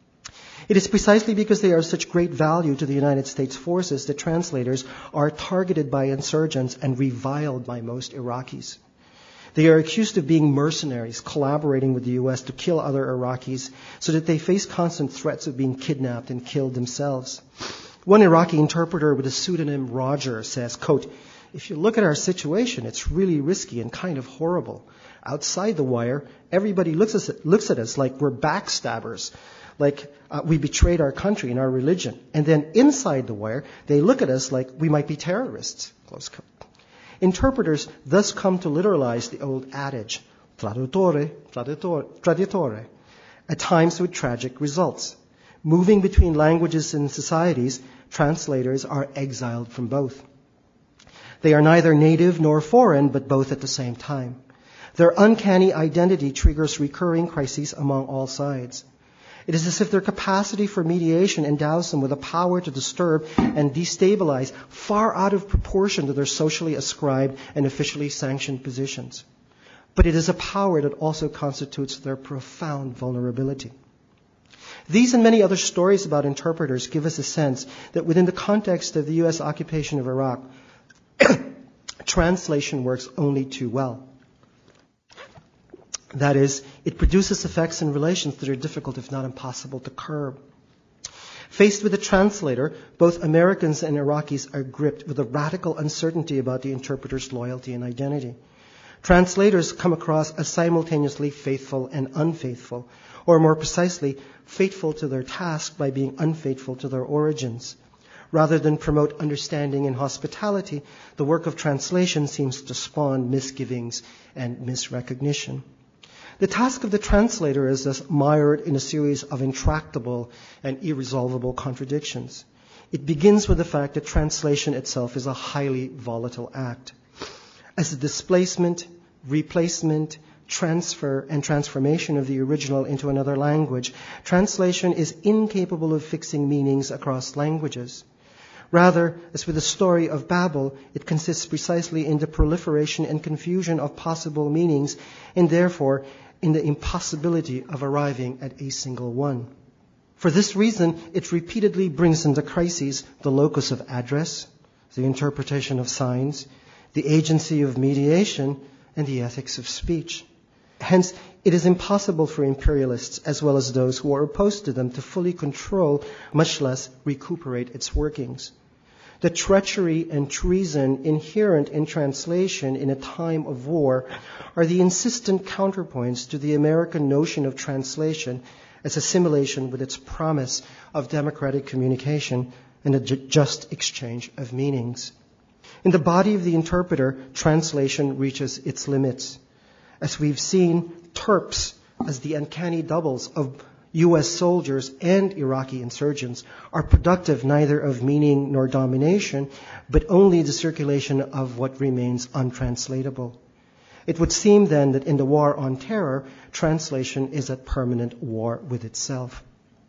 It is precisely because they are of such great value to the United States forces that translators are targeted by insurgents and reviled by most Iraqis. They are accused of being mercenaries, collaborating with the U.S. to kill other Iraqis so that they face constant threats of being kidnapped and killed themselves. One Iraqi interpreter with the pseudonym Roger says, quote, if you look at our situation, it's really risky and kind of horrible. Outside the wire, everybody looks at us like we're backstabbers, like we betrayed our country and our religion. And then inside the wire, they look at us like we might be terrorists. Close quote. Interpreters thus come to literalize the old adage, traduttore, traditore, at times with tragic results. Moving between languages and societies, translators are exiled from both. They are neither native nor foreign, but both at the same time. Their uncanny identity triggers recurring crises among all sides. It is as if their capacity for mediation endows them with a power to disturb and destabilize far out of proportion to their socially ascribed and officially sanctioned positions. But it is a power that also constitutes their profound vulnerability. These and many other stories about interpreters give us a sense that within the context of the U.S. occupation of Iraq, translation works only too well. That is, it produces effects and relations that are difficult, if not impossible, to curb. Faced with a translator, both Americans and Iraqis are gripped with a radical uncertainty about the interpreter's loyalty and identity. Translators come across as simultaneously faithful and unfaithful, or more precisely, faithful to their task by being unfaithful to their origins. Rather than promote understanding and hospitality, the work of translation seems to spawn misgivings and misrecognition. The task of the translator is thus mired in a series of intractable and irresolvable contradictions. It begins with the fact that translation itself is a highly volatile act. As the displacement, replacement, transfer, and transformation of the original into another language, translation is incapable of fixing meanings across languages. Rather, as with the story of Babel, it consists precisely in the proliferation and confusion of possible meanings, and therefore in the impossibility of arriving at a single one. For this reason, it repeatedly brings into crises the locus of address, the interpretation of signs, the agency of mediation, and the ethics of speech. Hence, it is impossible for imperialists, as well as those who are opposed to them, to fully control, much less recuperate its workings. The treachery and treason inherent in translation in a time of war are the insistent counterpoints to the American notion of translation as assimilation with its promise of democratic communication and a just exchange of meanings. In the body of the interpreter, translation reaches its limits. As we've seen, Terps, as the uncanny doubles of U.S. soldiers and Iraqi insurgents, are productive neither of meaning nor domination, but only the circulation of what remains untranslatable. It would seem then that in the war on terror, translation is at permanent war with itself.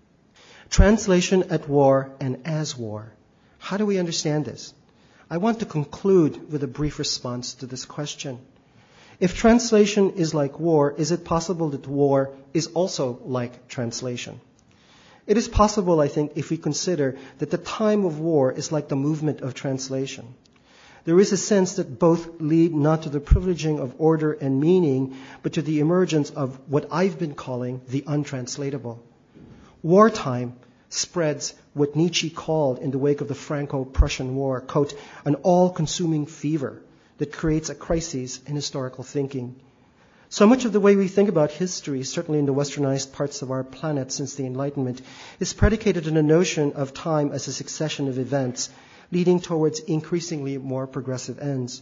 Translation at war and as war. How do we understand this? I want to conclude with a brief response to this question. If translation is like war, is it possible that war is also like translation? It is possible, I think, if we consider that the time of war is like the movement of translation. There is a sense that both lead not to the privileging of order and meaning, but to the emergence of what I've been calling the untranslatable. Wartime spreads what Nietzsche called in the wake of the Franco-Prussian War, quote, an all-consuming fever that creates a crisis in historical thinking. So much of the way we think about history, certainly in the westernized parts of our planet since the Enlightenment, is predicated on a notion of time as a succession of events leading towards increasingly more progressive ends.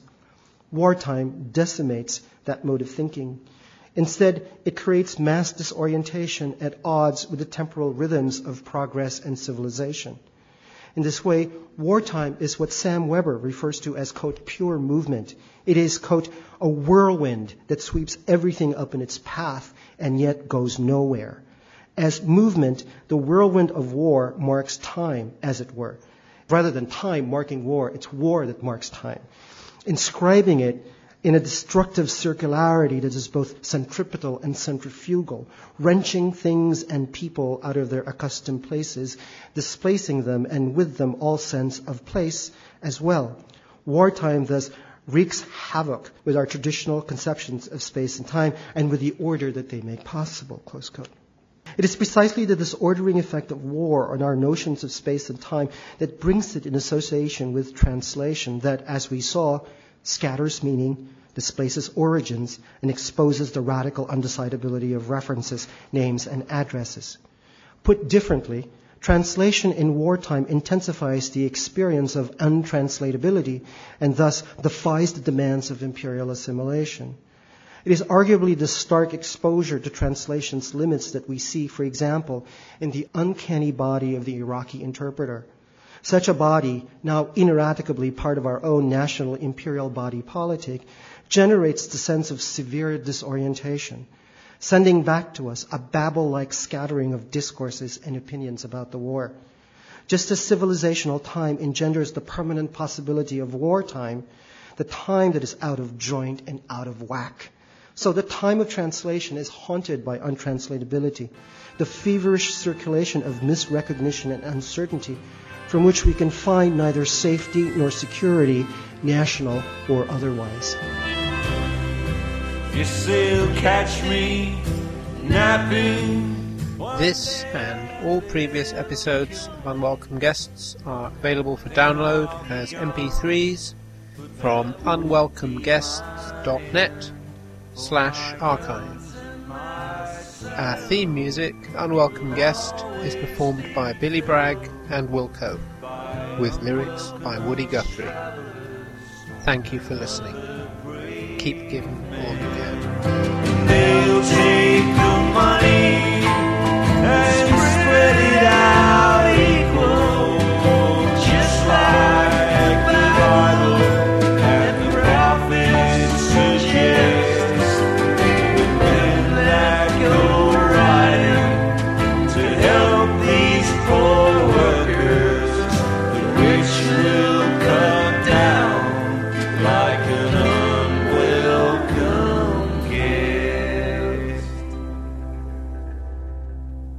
Wartime decimates that mode of thinking. Instead, it creates mass disorientation at odds with the temporal rhythms of progress and civilization. In this way, wartime is what Sam Weber refers to as, quote, pure movement. It is, quote, a whirlwind that sweeps everything up in its path and yet goes nowhere. As movement, the whirlwind of war marks time, as it were. Rather than time marking war, it's war that marks time, inscribing it in a destructive circularity that is both centripetal and centrifugal, wrenching things and people out of their accustomed places, displacing them and with them all sense of place as well. Wartime thus wreaks havoc with our traditional conceptions of space and time and with the order that they make possible, close quote. It is precisely the disordering effect of war on our notions of space and time that brings it in association with translation that, as we saw, scatters meaning, displaces origins, and exposes the radical undecidability of references, names, and addresses. Put differently, translation in wartime intensifies the experience of untranslatability and thus defies the demands of imperial assimilation. It is arguably the stark exposure to translation's limits that we see, for example, in the uncanny body of the Iraqi interpreter. Such a body, now ineradicably part of our own national imperial body politic, generates the sense of severe disorientation, sending back to us a Babel-like scattering of discourses and opinions about the war. Just as civilizational time engenders the permanent possibility of wartime, the time that is out of joint and out of whack, so the time of translation is haunted by untranslatability, the feverish circulation of misrecognition and uncertainty from which we can find neither safety nor security, national or otherwise. You still catch me napping. This and all previous episodes of Unwelcome Guests are available for download as MP3s from unwelcomeguests.net/archive. Our theme music, Unwelcome Guest, is performed by Billy Bragg and Wilco, with lyrics by Woody Guthrie. Thank you for listening. Keep giving all you can. They'll take the money